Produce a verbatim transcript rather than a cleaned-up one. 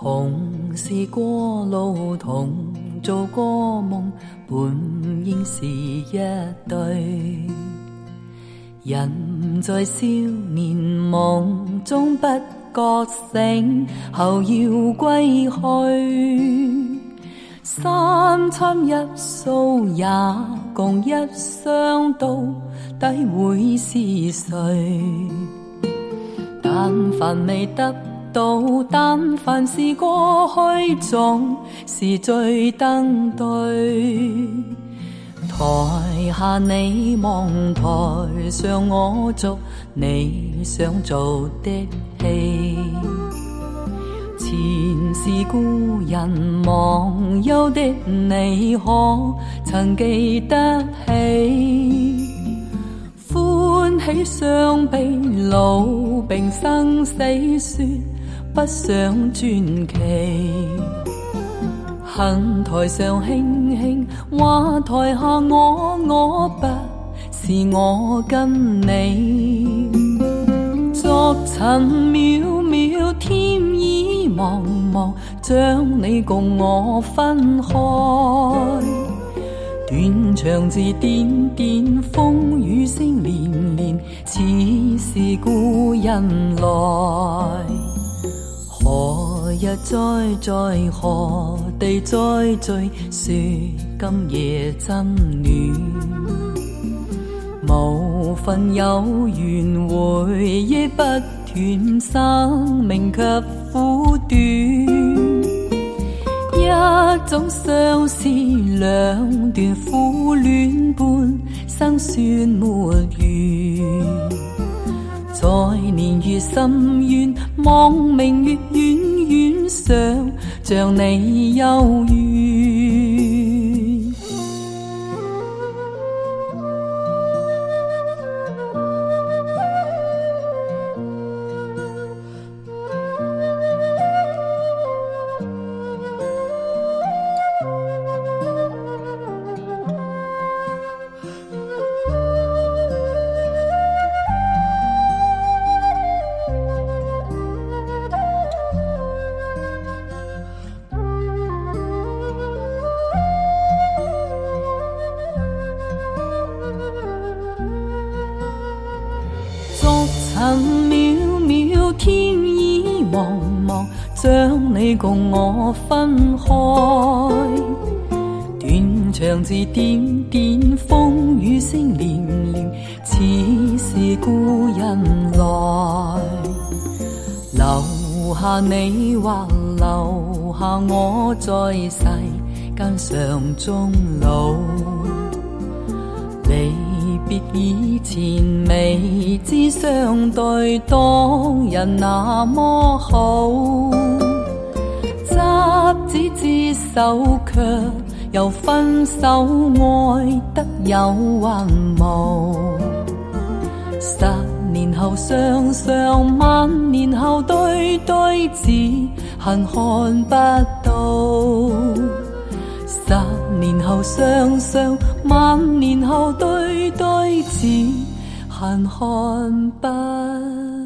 同是过路，同做过梦，本应是一对。人在少年梦中不觉醒，后要归去。三餐一宿也共一雙到底會是誰？但凡未得到，但凡是過去，總是最登對。台下你望，台上我做你想做的戲。前是故人忘憂的你，可曾記得起？歡喜相比老病生死，說不想傳奇。恨台上輕輕話台下我，我不是我跟你。昨塵渺渺，天意茫茫，將你共我分開。斷腸字點點，風雨聲連連，似是故人來。何日再在何地再聚，說今夜真暖。無份有緣，回憶不斷，生命卻苦短。一種相思，兩段苦戀，半生算沒完。在年月深淵，望明月遠遠，想像你幽怨。曾渺渺，天意茫茫，將你共我分開。斷腸字點點，風雨聲連連，似是故人來。留下你或留下我，在世間上終老。離別以前，未知相對，當人那麼好。執子之手，卻又分手，愛得有還無。十年後雙雙，萬年後對對，只恨看不到。十年後雙雙，萬年後對對，只恨看不